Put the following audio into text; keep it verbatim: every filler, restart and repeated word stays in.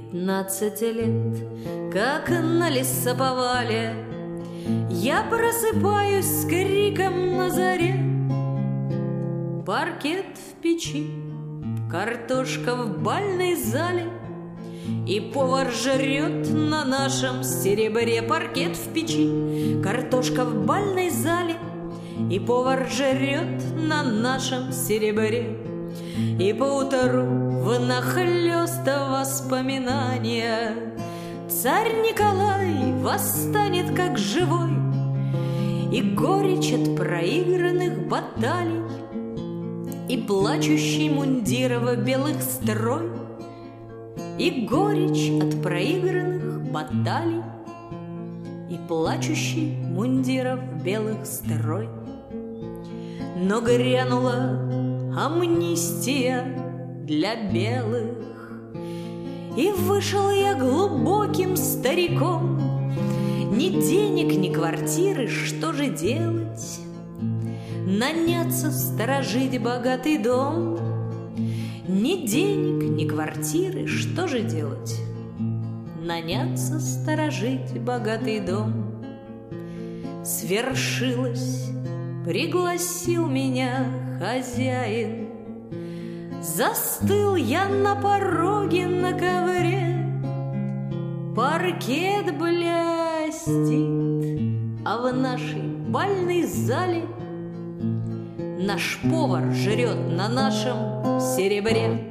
пятнадцать лет, как на лесоповале, я просыпаюсь с криком на заре. Паркет в печи, картошка в бальной зале, и повар жрет на нашем серебре. Паркет в печи, картошка в бальной зале, и повар жрет на нашем серебре. И поутру внахлёст воспоминания царь Николай восстанет как живой, и горечь от проигранных баталий, и плачущий мундиров белых строй, и горечь от проигранных баталий, и плачущий мундиров белых строй. Но грянула амнистия для белых, и вышел я глубоким стариком. Ни денег, ни квартиры, что же делать? Наняться, сторожить богатый дом. Ни денег, ни квартиры, что же делать? Наняться, сторожить богатый дом. Свершилось, пригласил меня хозяин. Застыл я на пороге на ковре. Паркет блестит, а в нашей бальной зале наш повар жрет на нашем серебре.